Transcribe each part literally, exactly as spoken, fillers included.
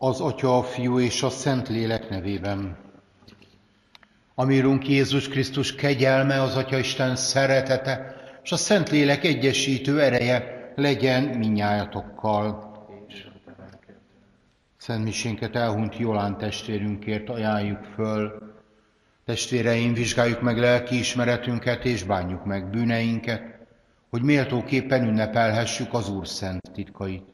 Az Atya, a Fiú és a Szentlélek nevében. Ami Urunk Jézus Krisztus kegyelme, az Atyaisten szeretete, és a Szentlélek egyesítő ereje legyen minnyájatokkal. Szent misénket elhunyt Jolán testvérünkért ajánljuk föl. Testvéreim, vizsgáljuk meg lelkiismeretünket és bánjuk meg bűneinket, hogy méltóképpen ünnepelhessük az Úr szent titkait.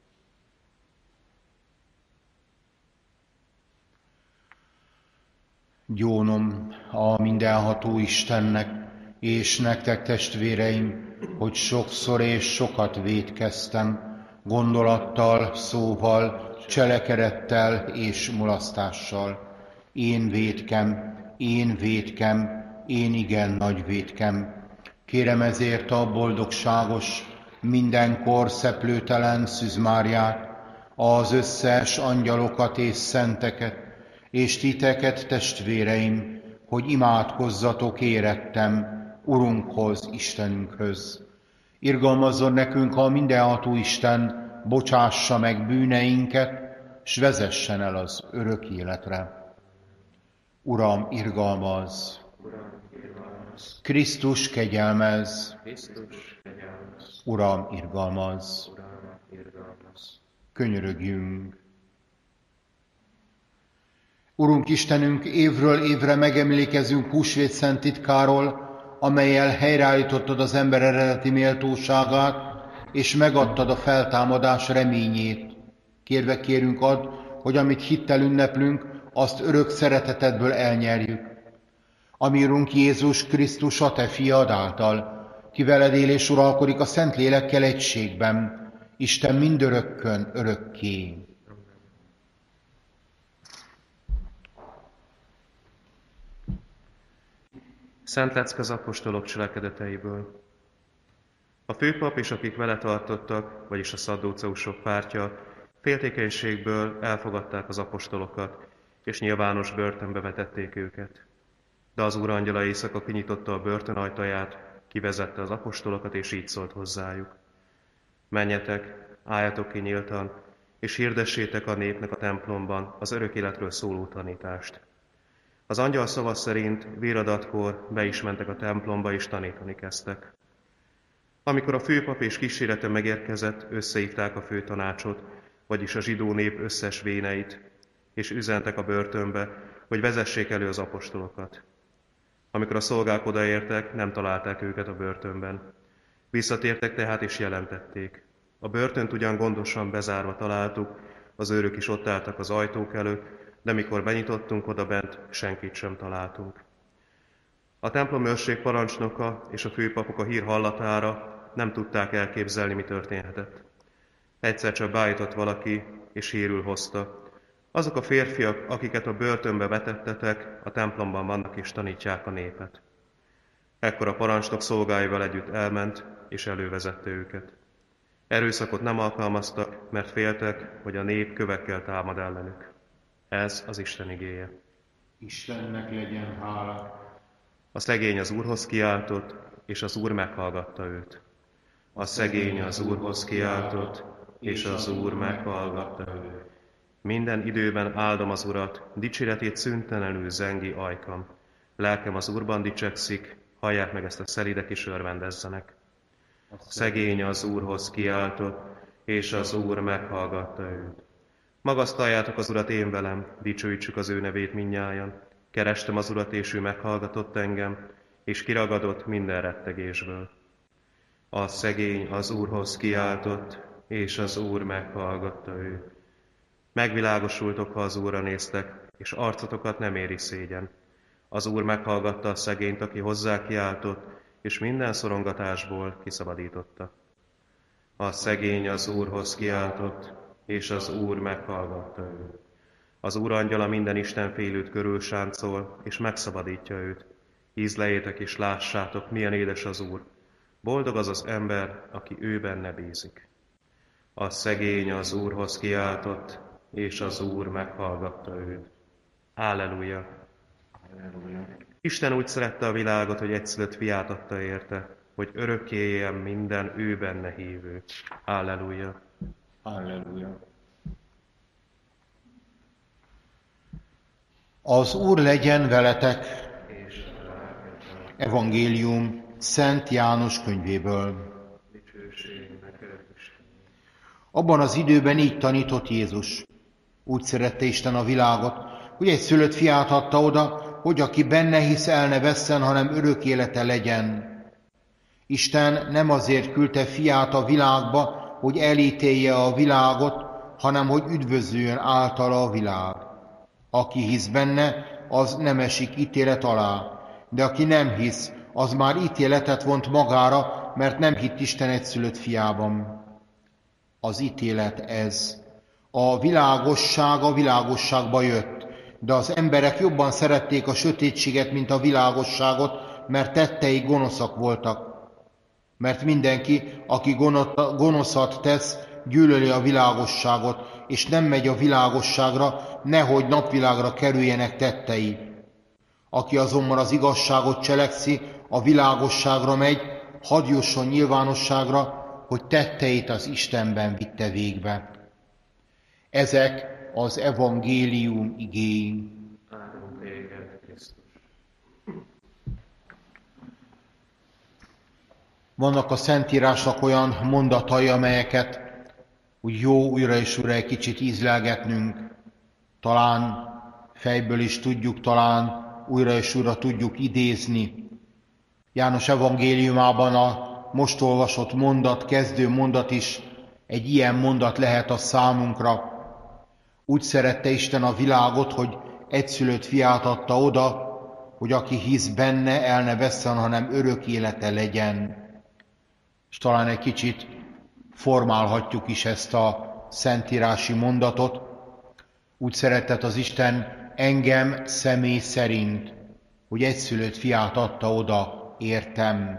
Gyónom a mindenható Istennek, és nektek, testvéreim, hogy sokszor és sokat vétkeztem, gondolattal, szóval, cselekedettel és mulasztással. Én vétkem, én vétkem, én igen nagy vétkem. Kérem ezért a boldogságos, mindenkor szeplőtelen Szűz Máriát, az összes angyalokat és szenteket, és titeket, testvéreim, hogy imádkozzatok érettem Urunkhoz, Istenünkhöz. Irgalmazzon nekünk a mindenható Isten, bocsássa meg bűneinket, s vezessen el az örök életre. Uram, irgalmazz! Krisztus, kegyelmezz! Uram, irgalmazz! Könyörögjünk! Urunk Istenünk, évről évre megemlékezünk húsvét szent titkáról, amellyel helyreállítottad az ember eredeti méltóságát, és megadtad a feltámadás reményét. Kérve kérünk add, hogy amit hittel ünneplünk, azt örök szeretetedből elnyerjük. Ami Urunk Jézus Krisztus, a Te fiad által, ki veled él és uralkodik a Szentlélekkel egységben, Isten mindörökkön, örökké. Szent lecke az apostolok cselekedeteiből. A főpap és akik vele tartottak, vagyis a szaddóceusok pártja, féltékenységből elfogadták az apostolokat, és nyilvános börtönbe vetették őket. De az Úr angyala éjszaka kinyitotta a börtön ajtaját, kivezette az apostolokat, és így szólt hozzájuk. Menjetek, álljatok ki nyíltan, és hirdessétek a népnek a templomban az örök életről szóló tanítást. Az angyal szava szerint véradatkor be is mentek a templomba, és tanítani kezdtek. Amikor a főpap és kísérete megérkezett, összehívták a főtanácsot, vagyis a zsidó nép összes véneit, és üzentek a börtönbe, hogy vezessék elő az apostolokat. Amikor a szolgák odaértek, nem találták őket a börtönben. Visszatértek tehát, és jelentették. A börtönt ugyan gondosan bezárva találtuk, az őrök is ott álltak az ajtók előtt, de mikor benyitottunk odabent, senkit sem találtunk. A templomőrség parancsnoka és a főpapok a hír hallatára nem tudták elképzelni, mi történhetett. Egyszer csak beállított valaki, és hírül hozta. Azok a férfiak, akiket a börtönbe vetettetek, a templomban vannak és tanítják a népet. Ekkor a parancsnok szolgáival együtt elment, és elővezette őket. Erőszakot nem alkalmaztak, mert féltek, hogy a nép kövekkel támad ellenük. Ez az Isten igéje. Istennek legyen hála. A szegény az Úrhoz kiáltott, és az Úr meghallgatta őt. A szegény az Úrhoz kiáltott, és az Úr meghallgatta őt. Minden időben áldom az Urat, dicséretét szüntelenül zengi ajkam. Lelkem az Úrban dicsekszik, hallják meg ezt a szelídek, és örvendezzenek. A szegény az Úrhoz kiáltott, és az Úr meghallgatta őt. Magasztaljátok az Urat én velem, dicsőítsük az ő nevét mindnyájan. Kerestem az Urat, és ő meghallgatott engem, és kiragadott minden rettegésből. A szegény az Úrhoz kiáltott, és az Úr meghallgatta őt. Megvilágosultok, ha az Úrra néztek, és arcotokat nem éri szégyen. Az Úr meghallgatta a szegényt, aki hozzá kiáltott, és minden szorongatásból kiszabadította. A szegény az Úrhoz kiáltott, és az Úr meghallgatta őt. Az Úr angyala minden istenfélőt körül sáncol, és megszabadítja őt. Ízlejétek és lássátok, milyen édes az Úr. Boldog az az ember, aki ő benne bízik. A szegény az Úrhoz kiáltott, és az Úr meghallgatta őt. Halleluja! Isten úgy szerette a világot, hogy egyszülött fiát adta érte, hogy örökké éljen minden ő benne hívő. Halleluja! Halleluja! Az Úr legyen veletek! Evangélium Szent János könyvéből. Abban az időben így tanított Jézus. Úgy szerette Isten a világot, hogy egy szülött fiát adta oda, hogy aki benne hisz, el ne vesszen, hanem örök élete legyen. Isten nem azért küldte fiát a világba, hogy elítélje a világot, hanem hogy üdvözüljön általa a világ. Aki hisz benne, az nem esik ítélet alá, de aki nem hisz, az már ítéletet vont magára, mert nem hitt Isten egyszülött fiában. Az ítélet ez. A világosság a világosságba jött, de az emberek jobban szerették a sötétséget, mint a világosságot, mert tettei gonoszak voltak. Mert mindenki, aki gonoszat tesz, gyűlöli a világosságot, és nem megy a világosságra, nehogy napvilágra kerüljenek tettei. Aki azonban az igazságot cselekszi, a világosságra megy, hadd jusson nyilvánosságra, hogy tetteit az Istenben vitte végbe. Ezek az evangélium igéi. Vannak a Szentírásnak olyan mondatai, amelyeket úgy jó újra és újra egy kicsit ízlelgetnünk. Talán fejből is tudjuk, talán újra és újra tudjuk idézni. János evangéliumában a most olvasott mondat, kezdő mondat is egy ilyen mondat lehet a számunkra. Úgy szerette Isten a világot, hogy egyszülött fiát adta oda, hogy aki hisz benne, el ne vesszen, hanem örök élete legyen. És talán egy kicsit formálhatjuk is ezt a szentírási mondatot. Úgy szeretett az Isten engem személy szerint, hogy egyszülött fiát adta oda, értem.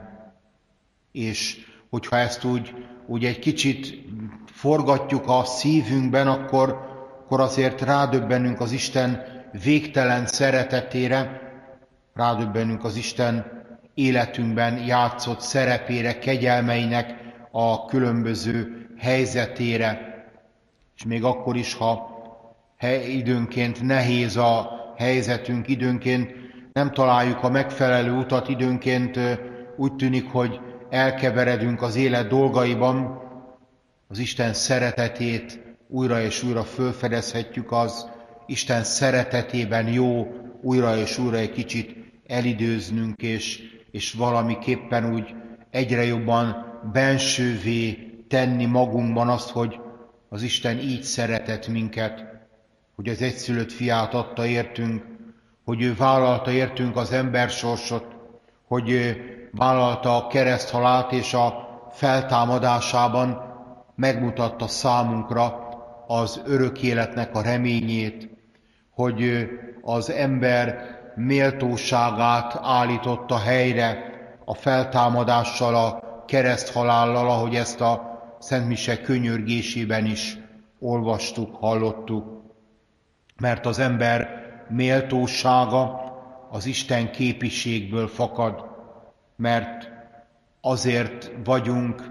És hogyha ezt úgy, úgy egy kicsit forgatjuk a szívünkben, akkor, akkor azért rádöbbenünk az Isten végtelen szeretetére, rádöbbenünk az Isten életünkben játszott szerepére, kegyelmeinek a különböző helyzetére. És még akkor is, ha időnként nehéz a helyzetünk, időnként nem találjuk a megfelelő utat, időnként úgy tűnik, hogy elkeveredünk az élet dolgaiban, az Isten szeretetét újra és újra fölfedezhetjük, az Isten szeretetében jó újra és újra egy kicsit elidőznünk, és, és valamiképpen úgy egyre jobban bensővé tenni magunkban azt, hogy az Isten így szeretett minket, hogy az egyszülött fiát adta értünk, hogy ő vállalta értünk az ember sorsot, hogy ő vállalta a kereszthalált, és a feltámadásában megmutatta számunkra az örök életnek a reményét, hogy az ember méltóságát állította helyre a feltámadással, a kereszthalállal, ahogy ezt a Szent Mise könyörgésében is olvastuk, hallottuk. Mert az ember méltósága az Isten képiségből fakad, mert azért vagyunk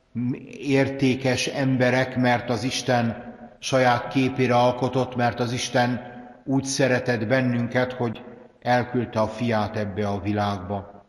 értékes emberek, mert az Isten saját képére alkotott, mert az Isten úgy szeretett bennünket, hogy elküldte a fiát ebbe a világba.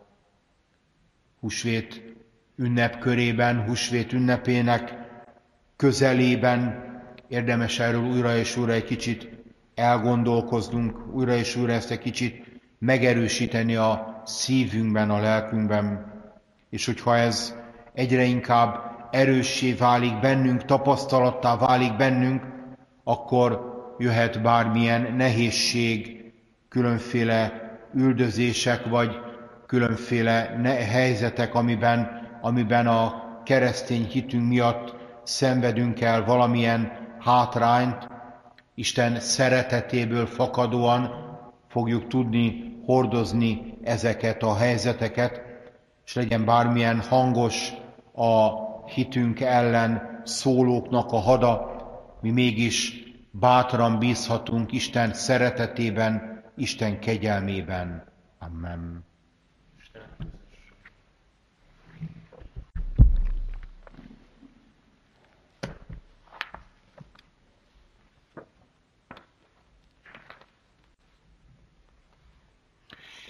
Húsvét ünnepkörében, húsvét ünnepének közelében érdemes erről újra és újra egy kicsit elgondolkoznunk, újra és újra ezt egy kicsit megerősíteni a szívünkben, a lelkünkben. És hogyha ez egyre inkább erőssé válik bennünk, tapasztalattá válik bennünk, akkor jöhet bármilyen nehézség, különféle üldözések, vagy különféle helyzetek, amiben, amiben a keresztény hitünk miatt szenvedünk el valamilyen hátrányt, Isten szeretetéből fakadóan fogjuk tudni hordozni ezeket a helyzeteket, és legyen bármilyen hangos a hitünk ellen szólóknak a hada, mi mégis bátran bízhatunk Isten szeretetében, Isten kegyelmében. Amen.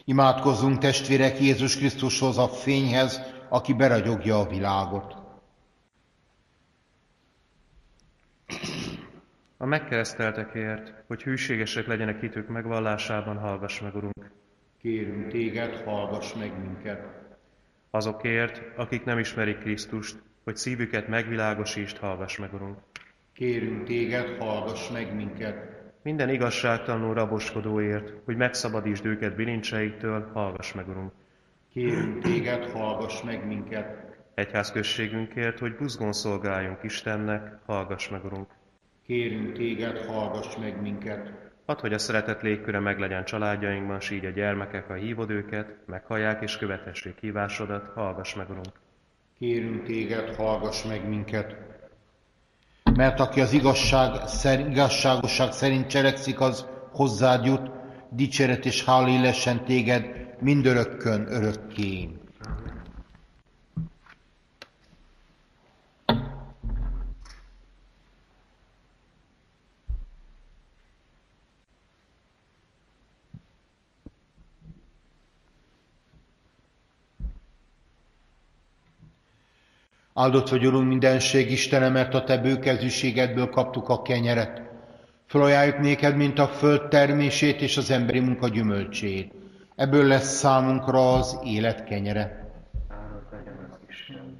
Imádkozzunk, testvérek, Jézus Krisztushoz, a fényhez, aki beragyogja a világot. A megkereszteltekért, hogy hűségesek legyenek hitük megvallásában, hallgass meg, Urunk. Kérünk téged, hallgass meg minket. Azokért, akik nem ismerik Krisztust, hogy szívüket megvilágosítsd, hallgass meg, Urunk. Kérünk téged, hallgass meg minket. Minden igazságtalanul raboskodóért, hogy megszabadítsd őket bilincseiktől, hallgass meg, Urunk. Kérünk téged, hallgass meg minket. Egyházközségünkért, hogy buzgón szolgáljunk Istennek, hallgass meg, Urunk. Kérünk téged, hallgass meg minket. Add, hogy a szeretet légköre meglegyen családjainkban, s így a gyermekek, ha hívod őket, meghallják és követessék hívásodat, hallgass meg, Urunk. Kérünk téged, hallgass meg minket. Mert aki az igazság, szer, igazságosság szerint cselekszik, az hozzád jut, dicséret és hála illessen téged mindörökkön örökké. Áldott vagy, Urunk, mindenség Istene, mert a te bőkezűségedből kaptuk a kenyeret. Felajánljuk néked, mint a föld termését és az emberi munka gyümölcsét. Ebből lesz számunkra az élet kenyere. Áldott legyen az Isten.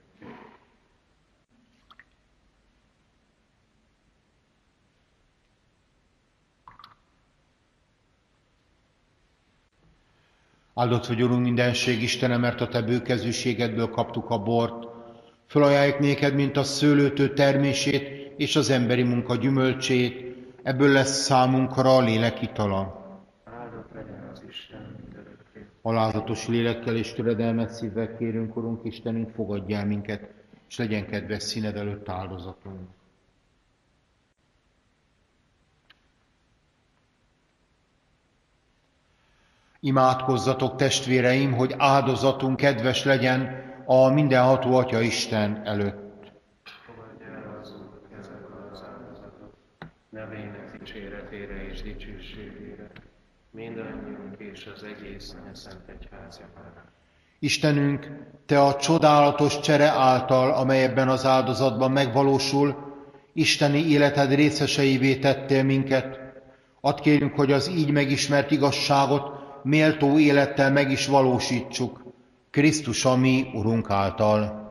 Áldott vagy, Urunk, mindenség Istene, mert a te bőkezűségedből kaptuk a bort. Felajánljuk néked, mint a szőlőtő termését és az emberi munka gyümölcsét, ebből lesz számunkra a lélek itala. Áldott legyen az Isten mindörökké. Alázatos lélekkel és töredelmet szívvel kérünk, Urunk Istenünk, fogadj el minket, és legyen kedves színed előtt áldozatunk. Imádkozzatok, testvéreim, hogy áldozatunk kedves legyen a mindenható Atya Isten előtt. Fogadj el az Úr kezedből az áldozatot, nevének dicséretére és dicsőségére, mindannyiunk és az egész szent egyház javára. Istenünk, te a csodálatos csere által, amely ebben az áldozatban megvalósul, isteni életed részeseivé tettél minket. Add kérünk, hogy az így megismert igazságot méltó élettel meg is valósítsuk, Krisztus a mi Urunk által.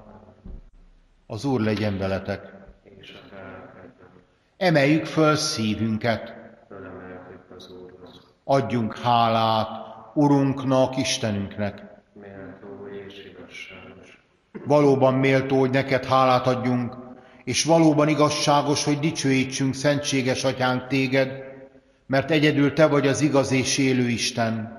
Az Úr legyen veletek. És a felkedben Emeljük föl szívünket. fölemeltük az Úrhoz, Adjunk hálát Urunknak, Istenünknek. méltó és igazságos. Valóban méltó, hogy neked hálát adjunk, és valóban igazságos, hogy dicsőítsünk, szentséges Atyánk téged, mert egyedül te vagy az igaz és élő Isten.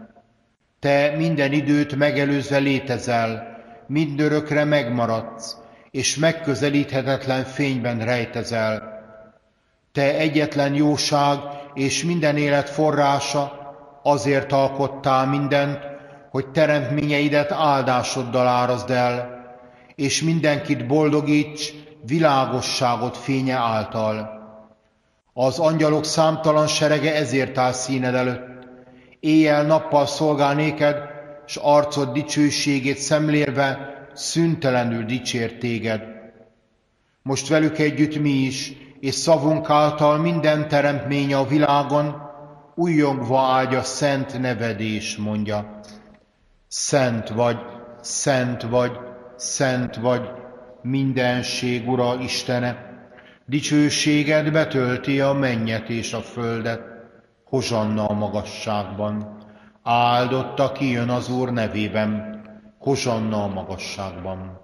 Te minden időt megelőzve létezel, mindörökre megmaradsz, és megközelíthetetlen fényben rejtezel. Te egyetlen jóság és minden élet forrása, azért alkottál mindent, hogy teremtményeidet áldásoddal árazd el, és mindenkit boldogíts világosságot fénye által. Az angyalok számtalan serege ezért áll színed előtt. Éjjel-nappal szolgál néked, s arcod dicsőségét szemlélve szüntelenül dicsér téged. Most velük együtt mi is, és szavunk által minden teremtménye a világon újjongva áldja szent neved és mondja: Szent vagy, szent vagy, szent vagy, mindenség Ura Istene, dicsőséged betölti a mennyet és a földet, hozsanna a magasságban. Áldott, aki jön az Úr nevében, hozsanna a magasságban.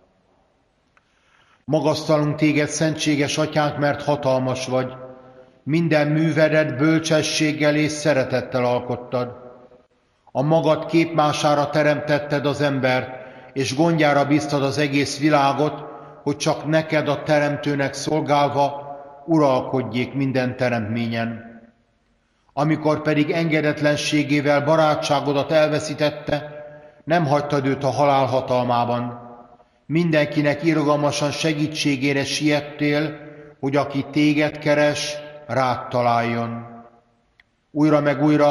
Magasztalunk téged, szentséges Atyánk, mert hatalmas vagy, minden művedet bölcsességgel és szeretettel alkottad. A magad képmására teremtetted az embert, és gondjára bíztad az egész világot, hogy csak neked a teremtőnek szolgálva uralkodjék minden teremtményen. Amikor pedig engedetlenségével barátságodat elveszítette, nem hagytad őt a halál hatalmában. Mindenkinek irgalmasan segítségére siettél, hogy aki téged keres, rád találjon. Újra meg újra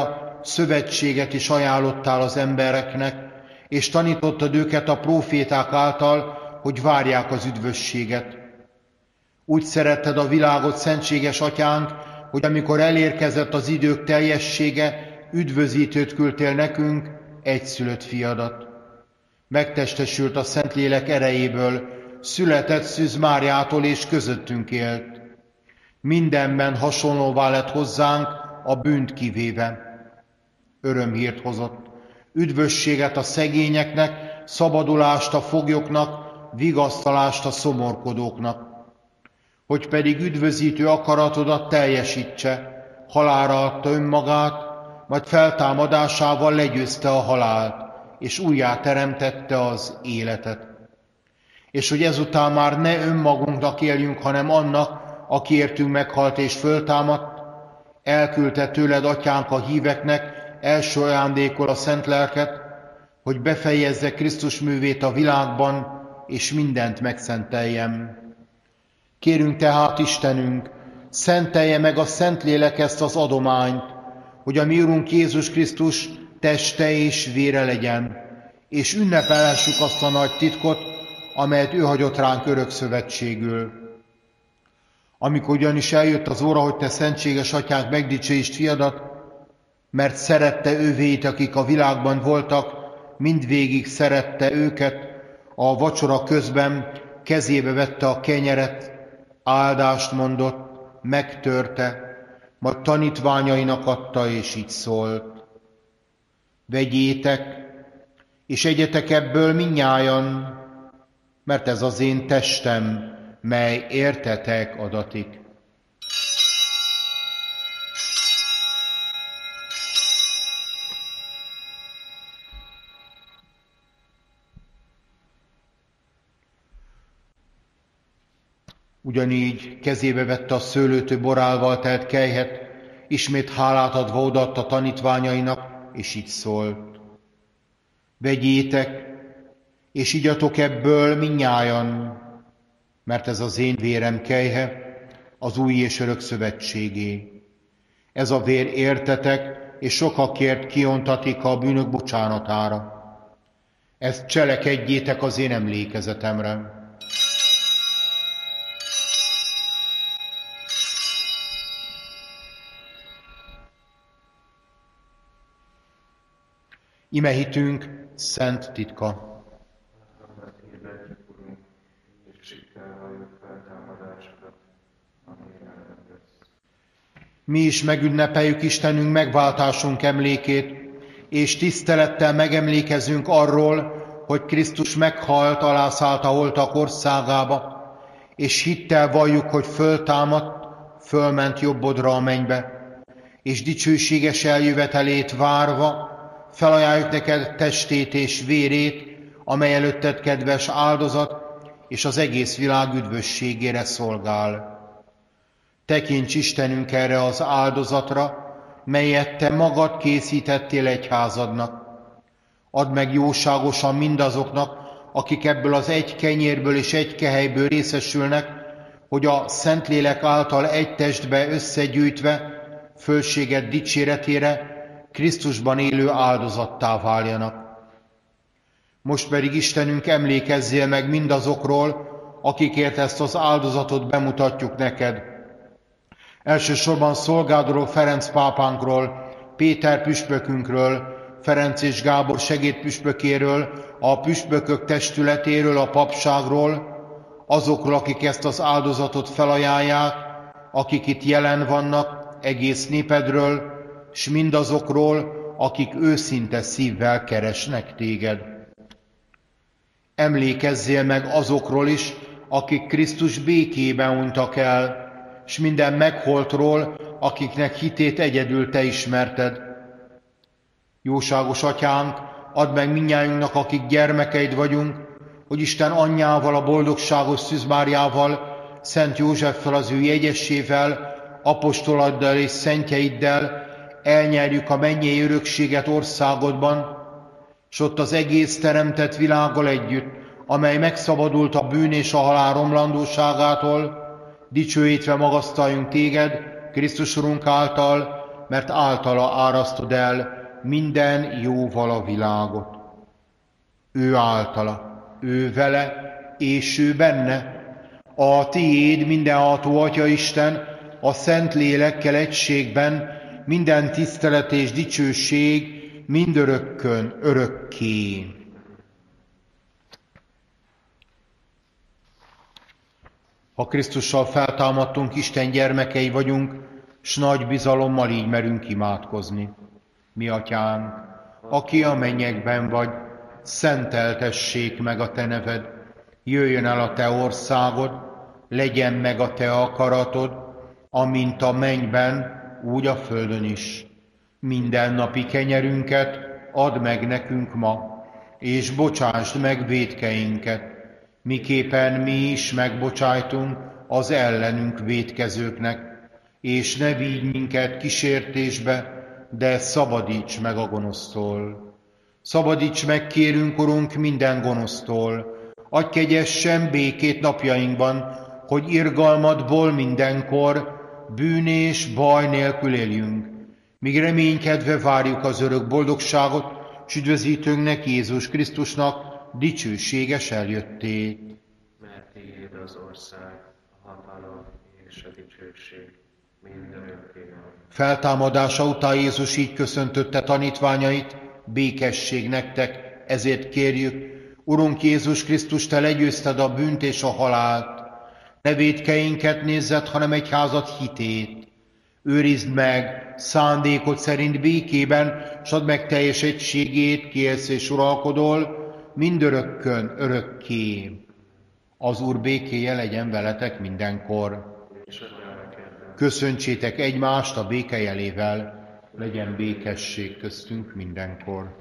szövetséget is ajánlottál az embereknek, és tanítottad őket a próféták által, hogy várják az üdvösséget. Úgy szeretted a világot, szentséges Atyánk, hogy amikor elérkezett az idők teljessége, üdvözítőt küldtél nekünk, egyszülött fiadat. Megtestesült a Szentlélek erejéből, született Szűz Máriától és közöttünk élt. Mindenben hasonlóvá lett hozzánk, a bűnt kivéve. Örömhírt hozott, üdvösséget a szegényeknek, szabadulást a foglyoknak, vigasztalást a szomorkodóknak. Hogy pedig üdvözítő akaratodat teljesítse, halálra adta önmagát, majd feltámadásával legyőzte a halált, és újjá teremtette az életet. És hogy ezután már ne önmagunknak éljünk, hanem annak, aki értünk meghalt és föltámadt, elküldte tőled, Atyánk, a híveknek első ajándékol a Szent Lelket, hogy befejezze Krisztus művét a világban, és mindent megszenteljem. Kérünk tehát, Istenünk, szentelje meg a Szentlélek ezt az adományt, hogy a mi Urunk Jézus Krisztus teste és vére legyen, és ünnepelhessük azt a nagy titkot, amelyet ő hagyott ránk örökszövetségül. Amikor ugyanis eljött az óra, hogy te, szentséges Atyánk, megdicsőítsd fiadat, mert szerette ővéit, akik a világban voltak, mindvégig szerette őket, a vacsora közben kezébe vette a kenyeret, áldást mondott, megtörte, majd tanítványainak adta, és így szólt: vegyétek, és egyetek ebből mindnyájan, mert ez az én testem, mely értetek adatik. Ugyanígy kezébe vette a szőlőtő borálval telt kelyhet, ismét hálát adva odaadta tanítványainak, és így szólt: vegyétek, és igyatok ebből mindnyájan, mert ez az én vérem kelyhe, az új és örök szövetségé. Ez a vér értetek, és sokakért kiontatik a bűnök bocsánatára. Ezt cselekedjétek az én emlékezetemre. Ime hitünk szent titka. Mi is megünnepeljük Istenünk megváltásunk emlékét, és tisztelettel megemlékezünk arról, hogy Krisztus meghalt, alászállt a holtak országába, és hittel valljuk, hogy föltámadt, fölment jobbodra a mennybe, és dicsőséges eljövetelét várva felajánljuk neked testét és vérét, amely előtted kedves áldozat, és az egész világ üdvösségére szolgál. Tekints, Istenünk, erre az áldozatra, melyet te magad készítettél egyházadnak. Add meg jóságosan mindazoknak, akik ebből az egy kenyérből és egy kehelyből részesülnek, hogy a Szentlélek által egy testbe összegyűjtve, fölséged dicséretére, Krisztusban élő áldozattá váljanak. Most pedig, Istenünk, emlékezzél meg mindazokról, akikért ezt az áldozatot bemutatjuk neked. Elsősorban szolgádról, Ferenc pápánkról, Péter püspökünkről, Ferenc és Gábor segédpüspökéről, a püspökök testületéről, a papságról, azokról, akik ezt az áldozatot felajánlják, akik itt jelen vannak, egész népedről, s mindazokról, akik őszinte szívvel keresnek téged. Emlékezzél meg azokról is, akik Krisztus békében hunytak el, s minden megholtról, akiknek hitét egyedül te ismerted. Jóságos Atyánk, add meg mindnyájunknak, akik gyermekeid vagyunk, hogy Isten anyjával, a boldogságos Szűz Máriával, Szent Józseffel, az ő jegyessével, apostolaiddal és szentjeiddel elnyerjük a mennyei örökséget országodban, s ott az egész teremtett világgal együtt, amely megszabadult a bűn és a halál romlandóságától, dicsőítve magasztaljunk téged, Krisztus Urunk által, mert általa árasztod el minden jóval a világot. Ő általa, ő vele, és ő benne. A tiéd, mindenható Atya Isten, a Szent Lélekkel egységben, minden tisztelet és dicsőség mindörökkön, örökké. Ha Krisztussal feltámadtunk, Isten gyermekei vagyunk, s nagy bizalommal így merünk imádkozni. Mi Atyánk, aki a mennyekben vagy, szenteltessék meg a te neved, jöjjön el a te országod, legyen meg a te akaratod, amint a mennyben, úgy a földön is. Mindennapi kenyerünket add meg nekünk ma, és bocsásd meg vétkeinket, miképpen mi is megbocsájtunk az ellenünk vétkezőknek, és ne vigy minket kísértésbe, de szabadíts meg a gonosztól. Szabadíts meg, kérünk, Urunk, minden gonosztól, adj kegyesen békét napjainkban, hogy irgalmadból mindenkor bűn és baj nélkül éljünk, míg reménykedve várjuk az örök boldogságot, s üdvözítőnknek, Jézus Krisztusnak dicsőséges eljöttét. Mert tiéd az ország, a hatalom és a dicsőség mindörökké. Feltámadása után Jézus így köszöntötte tanítványait, békesség nektek, ezért kérjük, Urunk Jézus Krisztus, te legyőzted a bűnt és a halált. Ne vétkeinket nézzed, hanem egyházad hitét. Őrizd meg szándékod szerint békében, s add meg teljes egységét, ki élsz és uralkodol, mindörökkön, örökké. Az Úr békéje legyen veletek mindenkor. Köszöntsétek egymást a béke jelével, legyen békesség köztünk mindenkor.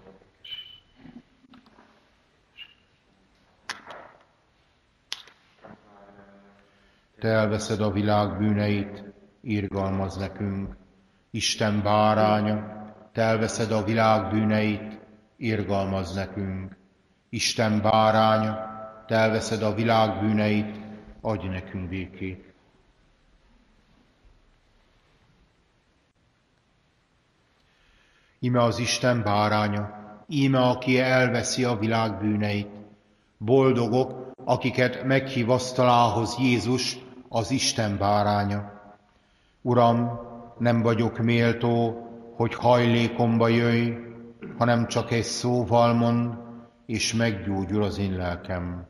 Te elveszed a világ bűneit, irgalmazz nekünk. Isten báránya, te elveszed a világ bűneit, irgalmazz nekünk. Isten báránya, te elveszed a világ bűneit, adj nekünk békét. Íme az Isten báránya, íme aki elveszi a világ bűneit. Boldogok, akiket meghív asztalához Jézus, az Isten báránya. Uram, nem vagyok méltó, hogy hajlékomba jöjj, hanem csak egy szóval mond, és meggyógyul az én lelkem.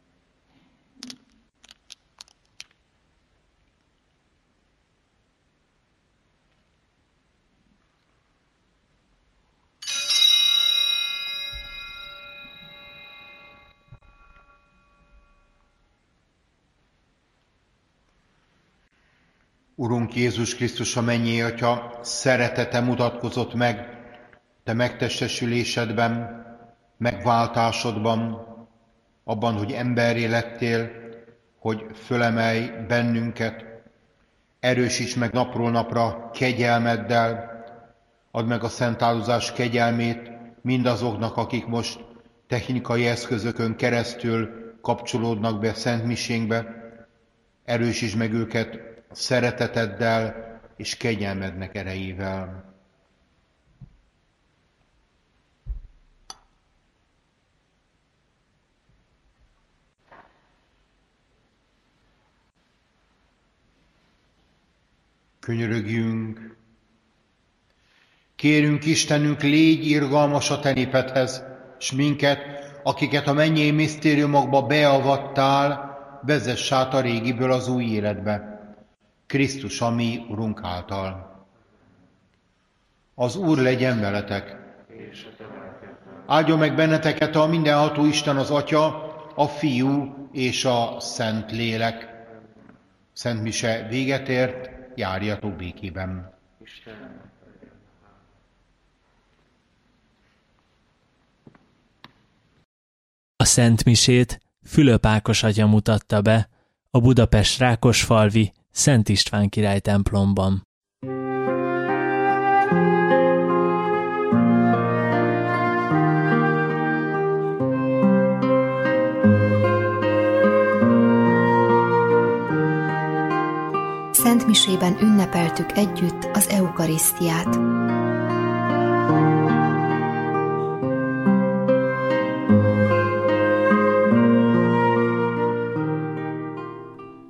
Urunk Jézus Krisztus, a mennyei Atya, szeretete mutatkozott meg te megtestesülésedben, megváltásodban, abban, hogy emberré lettél, hogy fölemelj bennünket, erősíts meg napról napra kegyelmeddel, add meg a szentáldozás kegyelmét mindazoknak, akik most technikai eszközökön keresztül kapcsolódnak be szentmisénkbe, erősíts meg őket szereteteddel és kegyelmednek erejével. Könyörögjünk. Kérünk Istenünk, légy irgalmas a te népedhez, s minket, akiket a mennyei misztériumokba beavattál, vezess át a régiből az új életbe. Krisztus, a mi Urunk által. Az Úr legyen veletek. Áldjon meg benneteket a mindenható Isten, az Atya, a Fiú és a Szent Lélek. Szent mise véget ért, járjatok békében. A Szent Misét Fülöp Ákos atya mutatta be a Budapest Rákosfalvi Szent István király templomban. szentmisében ünnepeltük együtt az eukarisztiát.